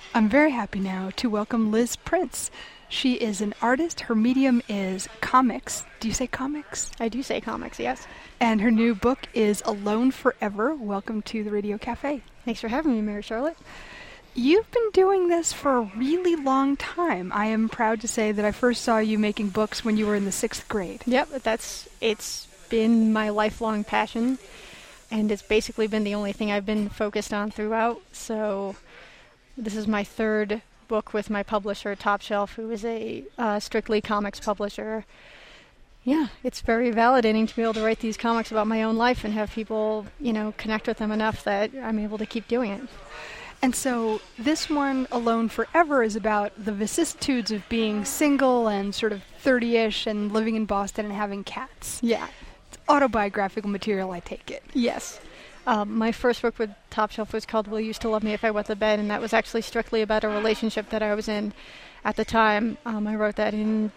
I'm very happy now to welcome Liz Prince. She is an artist. Her medium is comics. Do you say comics? I do say comics, yes. And her new book is Alone Forever. Welcome to the Radio Cafe. Thanks for having me, Mary Charlotte. You've been doing this for a really long time. I am proud to say that I first saw you making books when you were in the 6th grade. Yep, it's been my lifelong passion, and it's basically been the only thing I've been focused on throughout. So this is my third book with my publisher, Top Shelf, who is a strictly comics publisher. Yeah, it's very validating to be able to write these comics about my own life and have people, connect with them enough that I'm able to keep doing it. And so this one, Alone Forever, is about the vicissitudes of being single and sort of 30-ish and living in Boston and having cats. Yeah. It's autobiographical material, I take it. Yes. My first book with Top Shelf was called Will You Still Love Me If I Wet the Bed, and that was actually strictly about a relationship that I was in at the time. I wrote that in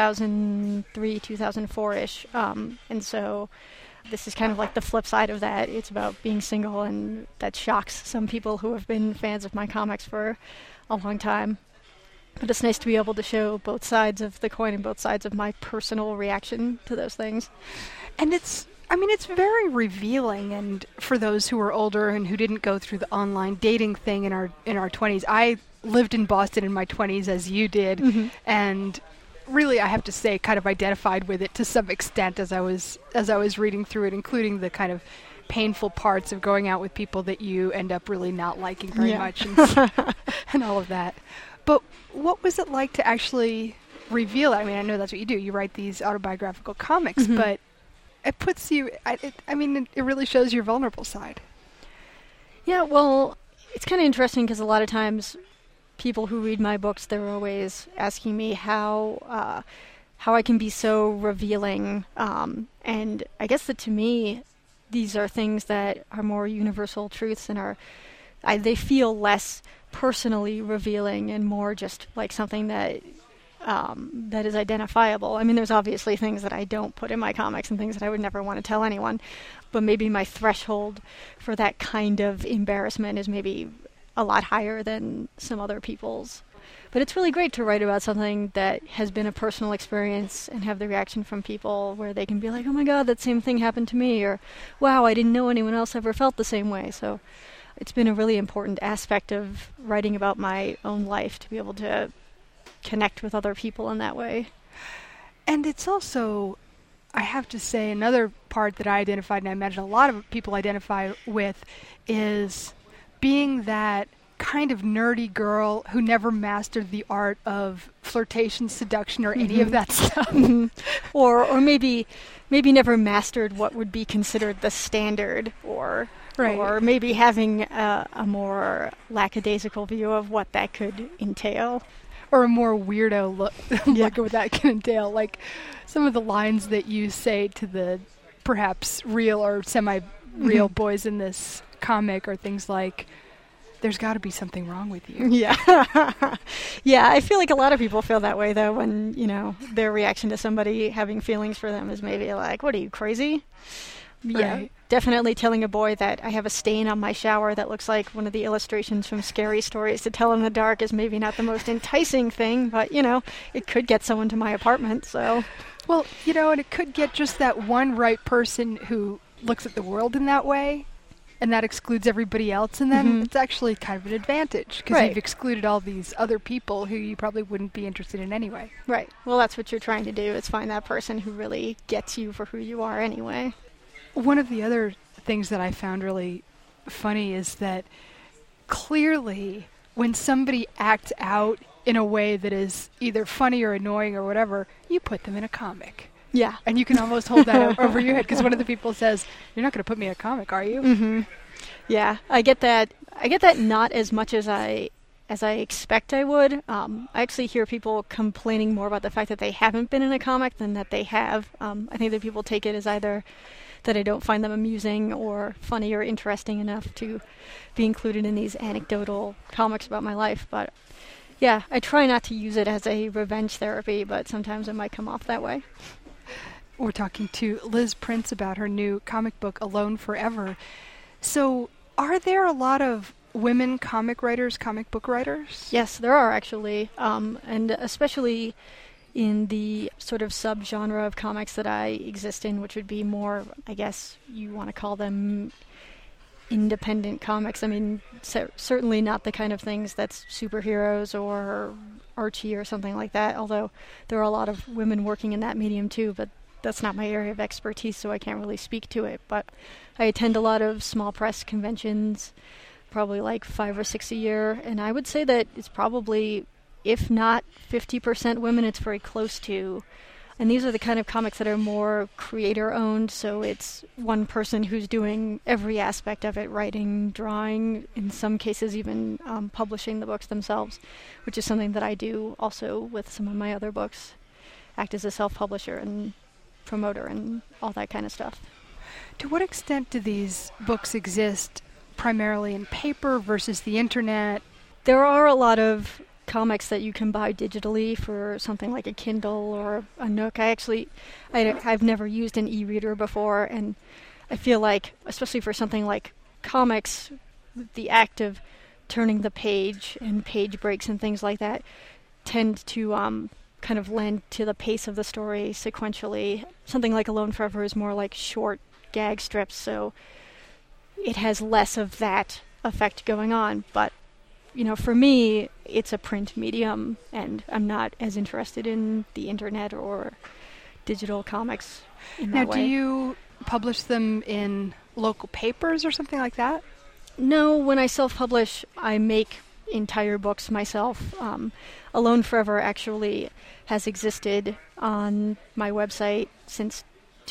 2003, 2004-ish, and so this is kind of like the flip side of that. It's about being single, and that shocks some people who have been fans of my comics for a long time. But it's nice to be able to show both sides of the coin and both sides of my personal reaction to those things. And it's very revealing, and for those who are older and who didn't go through the online dating thing in our 20s. I lived in Boston in my 20s as you did, and really, I have to say, kind of identified with it to some extent as I was reading through it, including the kind of painful parts of going out with people that you end up really not liking very much and all of that. But what was it like to actually reveal it? I mean, I know that's what you do. You write these autobiographical comics, but it puts you, it really shows your vulnerable side. Yeah, well, it's kind of interesting because a lot of times people who read my books, they're always asking me how I can be so revealing. And I guess that to me, these are things that are more universal truths and they feel less personally revealing and more just like something that is identifiable. I mean, there's obviously things that I don't put in my comics and things that I would never want to tell anyone, but maybe my threshold for that kind of embarrassment is maybe a lot higher than some other people's. But it's really great to write about something that has been a personal experience and have the reaction from people where they can be like, oh my god, that same thing happened to me, or wow, I didn't know anyone else ever felt the same way. So it's been a really important aspect of writing about my own life to be able to connect with other people in that way. And it's also, I have to say, another part that I identified, and I imagine a lot of people identify with, is being that kind of nerdy girl who never mastered the art of flirtation, seduction, or any of that stuff. Or maybe never mastered what would be considered the standard, or maybe having a more lackadaisical view of what that could entail. Or a more weirdo look at what that can entail. Like some of the lines that you say to the perhaps real or semi-real boys in this comic are things like, there's got to be something wrong with you. Yeah. Yeah, I feel like a lot of people feel that way, though, when, their reaction to somebody having feelings for them is maybe like, what are you, crazy? Yeah, right. Definitely telling a boy that I have a stain on my shower that looks like one of the illustrations from Scary Stories to tell in the dark is maybe not the most enticing thing, but, it could get someone to my apartment, so. Well, and it could get just that one right person who looks at the world in that way, and that excludes everybody else, and then it's actually kind of an advantage, because you've excluded all these other people who you probably wouldn't be interested in anyway. Right. Well, that's what you're trying to do, is find that person who really gets you for who you are anyway. One of the other things that I found really funny is that clearly when somebody acts out in a way that is either funny or annoying or whatever, you put them in a comic. Yeah. And you can almost hold that over your head, because one of the people says, you're not going to put me in a comic, are you? Yeah, I get that not as much as I expect I would. I actually hear people complaining more about the fact that they haven't been in a comic than that they have. I think that people take it as either that I don't find them amusing or funny or interesting enough to be included in these anecdotal comics about my life. But yeah, I try not to use it as a revenge therapy, but sometimes it might come off that way. We're talking to Liz Prince about her new comic book, Alone Forever. So are there a lot of women comic writers, comic book writers? Yes, there are actually, and especially in the sort of subgenre of comics that I exist in, which would be more, I guess you want to call them independent comics. I mean, certainly not the kind of things that's superheroes or Archie or something like that, although there are a lot of women working in that medium too, but that's not my area of expertise, so I can't really speak to it. But I attend a lot of small press conventions, probably like 5 or 6 a year, and I would say that it's probably, if not 50% women, it's very close to. And these are the kind of comics that are more creator-owned, so it's one person who's doing every aspect of it, writing, drawing, in some cases even publishing the books themselves, which is something that I do also with some of my other books, act as a self-publisher and promoter and all that kind of stuff. To what extent do these books exist primarily in paper versus the internet? There are a lot of comics that you can buy digitally for something like a Kindle or a Nook. I've never used an e-reader before, and I feel like, especially for something like comics, the act of turning the page and page breaks and things like that tend to kind of lend to the pace of the story sequentially. Something like Alone Forever is more like short gag strips, so it has less of that effect going on, but for me, it's a print medium, and I'm not as interested in the internet or digital comics in that way. Now, do you publish them in local papers or something like that? No, when I self-publish, I make entire books myself. Alone Forever actually has existed on my website since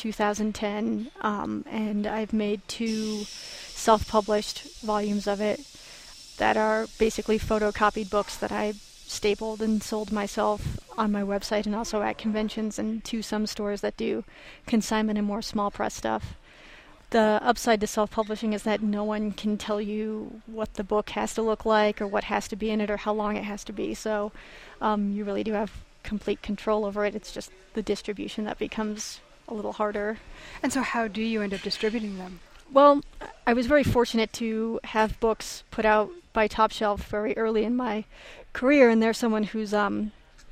2010, and I've made 2 self-published volumes of it that are basically photocopied books that I stapled and sold myself on my website and also at conventions and to some stores that do consignment and more small press stuff. The upside to self-publishing is that no one can tell you what the book has to look like or what has to be in it or how long it has to be, so you really do have complete control over it. It's just the distribution that becomes a little harder. And so how do you end up distributing them? Well, I was very fortunate to have books put out by Top Shelf very early in my career, and they're someone who's a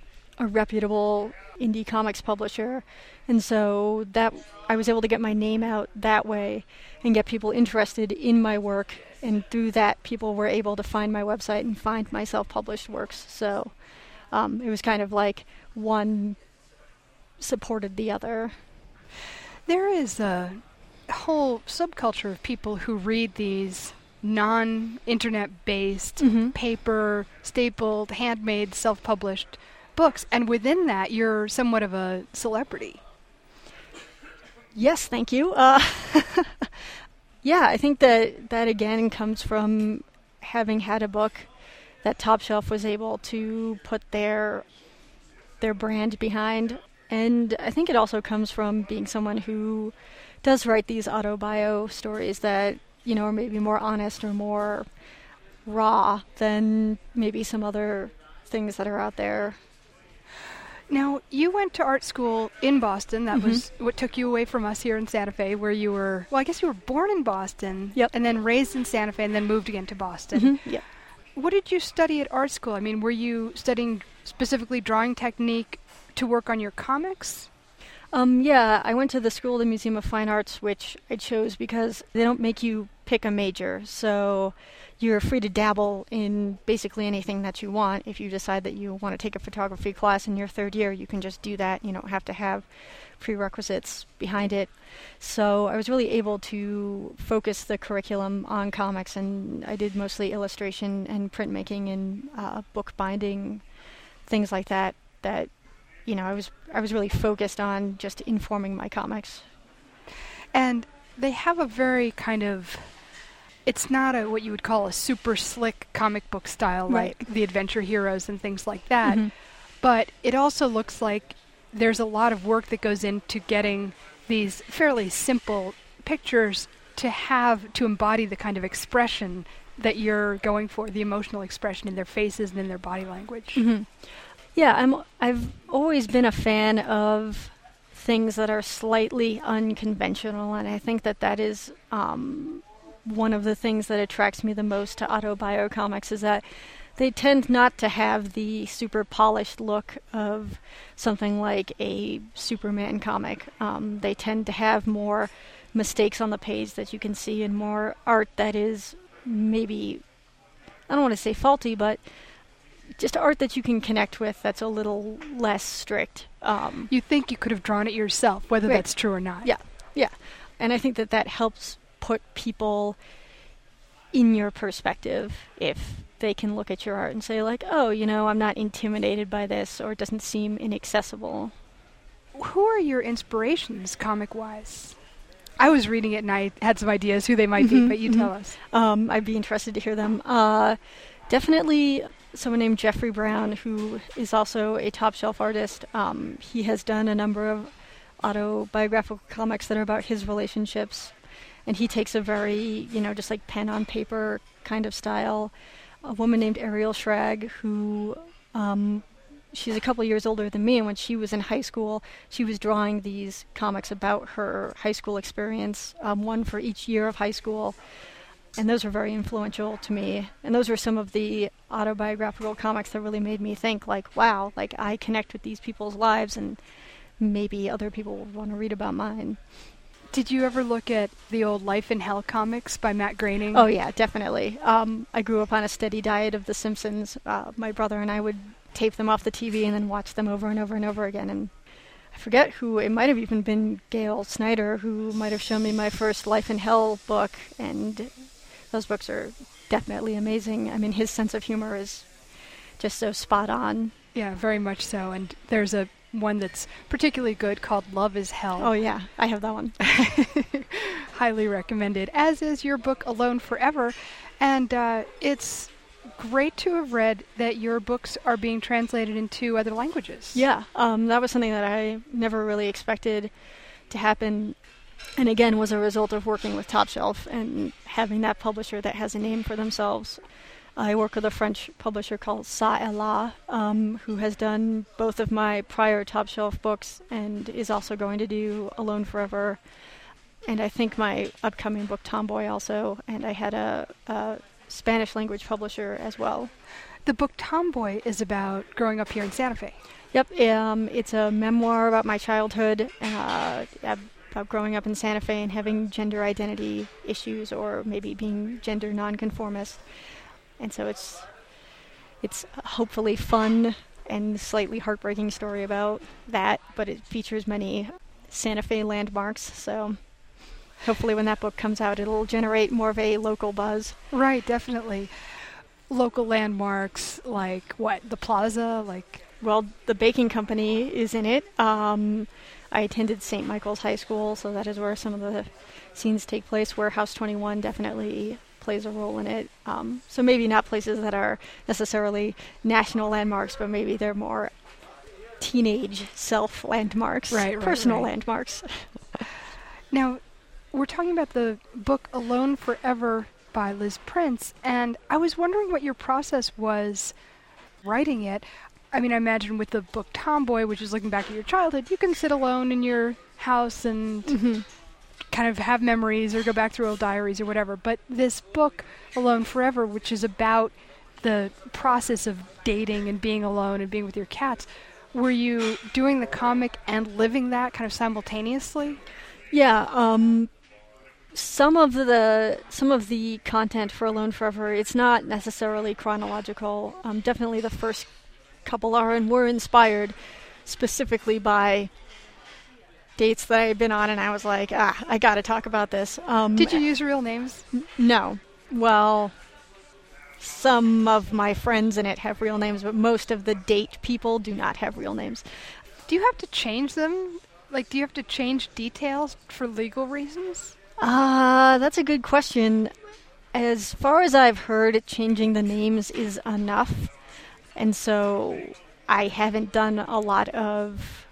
reputable indie comics publisher, and so that I was able to get my name out that way and get people interested in my work, and through that people were able to find my website and find my self-published works. So it was kind of like one supported the other. There is a whole subculture of people who read these non-internet based paper, stapled, handmade, self-published books, and within that you're somewhat of a celebrity. Yes, thank you. Yeah, I think that again comes from having had a book that Top Shelf was able to put their brand behind, and I think it also comes from being someone who does write these auto-bio stories that, are maybe more honest or more raw than maybe some other things that are out there. Now, you went to art school in Boston. That was what took you away from us here in Santa Fe, where you were, I guess you were born in Boston, and then raised in Santa Fe, and then moved again to Boston. Yep. What did you study at art school? I mean, were you studying specifically drawing technique to work on your comics? Yeah, I went to the School of the Museum of Fine Arts, which I chose because they don't make you pick a major, so you're free to dabble in basically anything that you want. If you decide that you want to take a photography class in your 3rd year, you can just do that. You don't have to have prerequisites behind it. So I was really able to focus the curriculum on comics, and I did mostly illustration and printmaking and book binding, things like that, I was really focused on just informing my comics. And they have a very kind of, it's not what you would call a super slick comic book style, right, like the Adventure Heroes and things like that. But it also looks like there's a lot of work that goes into getting these fairly simple pictures to embody the kind of expression that you're going for, the emotional expression in their faces and in their body language. Yeah, I've always been a fan of things that are slightly unconventional, and I think that is one of the things that attracts me the most to autobio comics is that they tend not to have the super polished look of something like a Superman comic. They tend to have more mistakes on the page that you can see and more art that is maybe, I don't want to say faulty, but just art that you can connect with that's a little less strict. You think you could have drawn it yourself, whether Right. that's true or not. Yeah. And I think that helps put people in your perspective if they can look at your art and say, like, oh, I'm not intimidated by this, or it doesn't seem inaccessible. Who are your inspirations, comic-wise? I was reading it and I had some ideas who they might be, but you tell us. I'd be interested to hear them. Definitely someone named Jeffrey Brown, who is also a top shelf artist. He has done a number of autobiographical comics that are about his relationships, and he takes a very, just like pen on paper kind of style. A woman named Ariel Schrag, who she's a couple years older than me, and when she was in high school, she was drawing these comics about her high school experience, one for each year of high school, and those were very influential to me. And those were some of the autobiographical comics that really made me think, like, wow, like I connect with these people's lives, and maybe other people would want to read about mine. Did you ever look at the old Life in Hell comics by Matt Groening? Oh, yeah, definitely. I grew up on a steady diet of The Simpsons. My brother and I would tape them off the TV and then watch them over and over and over again. And I forget who, it might have even been Gail Snyder, who might have shown me my first Life in Hell book. And those books are definitely amazing. I mean, his sense of humor is just so spot on. Yeah, very much so. And there's a one that's particularly good called Love is Hell. Oh, yeah, I have that one. Highly recommended, as is your book Alone Forever. And it's great to have read that your books are being translated into other languages. Yeah, that was something that I never really expected to happen, and again was a result of working with Top Shelf and having that publisher that has a name for themselves. I work with a French publisher called Ça et Là, who has done both of my prior Top Shelf books and is also going to do Alone Forever, and I think my upcoming book Tomboy also, and I had a Spanish language publisher as well. The book Tomboy is about growing up here in Santa Fe. Yep, it's a memoir about my childhood, about growing up in Santa Fe and having gender identity issues, or maybe being gender nonconformist. And so it's hopefully fun and slightly heartbreaking story about that, but it features many Santa Fe landmarks, so hopefully when that book comes out it'll generate more of a local buzz. Right, definitely. Local landmarks like what? The Plaza? Well, the baking company is in it. I attended St. Michael's High School, so that is where some of the scenes take place, where House 21 definitely plays a role in it. So maybe not places that are necessarily national landmarks, but maybe they're more teenage self landmarks, personal landmarks. Now, we're talking about the book Alone Forever by Liz Prince, and I was wondering what your process was writing it. I mean, I imagine with the book Tomboy, which is looking back at your childhood, you can sit alone in your house and kind of have memories or go back through old diaries or whatever. But this book, Alone Forever, which is about the process of dating and being alone and being with your cats, were you doing the comic and living that kind of simultaneously? Yeah, some of the content for Alone Forever, it's not necessarily chronological. Definitely the first couple are and were inspired specifically by dates that I had been on, and I was like, I gotta talk about this. Did you use real names? No. Well, some of my friends in it have real names, but most of the date people do not have real names. Do you have to change them? Do you have to change details for legal reasons? That's a good question. As far as I've heard, changing the names is enough. And so I haven't done a lot of,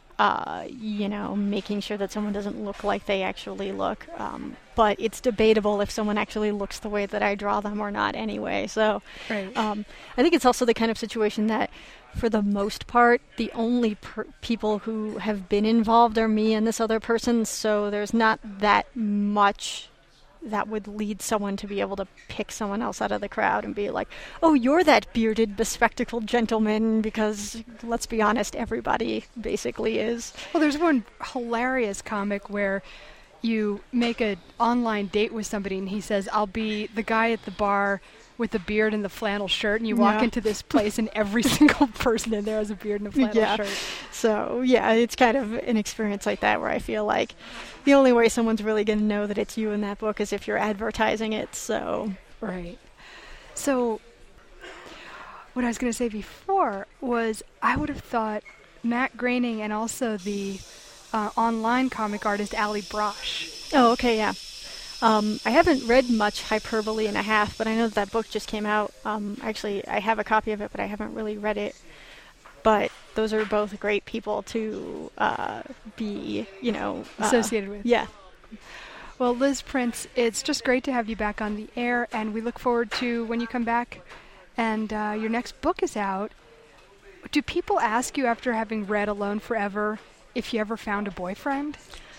making sure that someone doesn't look like they actually look. But it's debatable if someone actually looks the way that I draw them or not anyway. So right. I think it's also the kind of situation that, for the most part, the only people who have been involved are me and this other person. So there's not that much that would lead someone to be able to pick someone else out of the crowd and be like, oh, you're that bearded, bespectacled gentleman, because, let's be honest, everybody basically is. Well, there's one hilarious comic where you make an online date with somebody and he says, I'll be the guy at the bar with the beard and the flannel shirt, and you walk into this place and every single person in there has a beard and a flannel shirt. So, yeah, it's kind of an experience like that where I feel like the only way someone's really going to know that it's you in that book is if you're advertising it, so... Right. So, what I was going to say before was I would have thought Matt Groening and also the online comic artist Ali Brosh. Oh, okay, yeah. I haven't read much Hyperbole and a Half, but I know that book just came out. Actually, I have a copy of it, but I haven't really read it. But those are both great people to be, associated with. Yeah. Well, Liz Prince, it's just great to have you back on the air, and we look forward to when you come back and your next book is out. Do people ask you after having read Alone Forever if you ever found a boyfriend?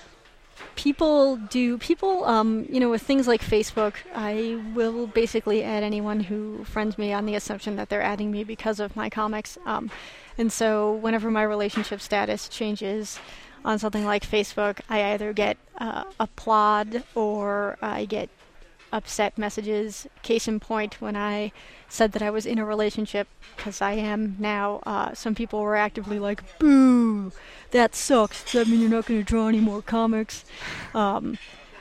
People do. People, with things like Facebook, I will basically add anyone who friends me on the assumption that they're adding me because of my comics. And so whenever my relationship status changes on something like Facebook, I either get applaud or I get upset messages. Case in point, when I said that I was in a relationship, because I am now, some people were actively like, boo, that sucks. Does that mean you're not going to draw any more comics? And,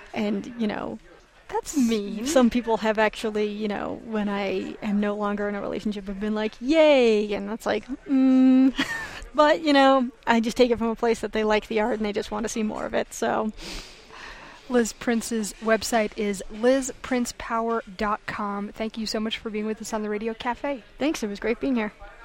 that's mean. Some people have actually, when I am no longer in a relationship, have been like, yay! And that's like, But, I just take it from a place that they like the art and they just want to see more of it, so... Liz Prince's website is lizprincepower.com. Thank you so much for being with us on the Radio Cafe. Thanks, it was great being here.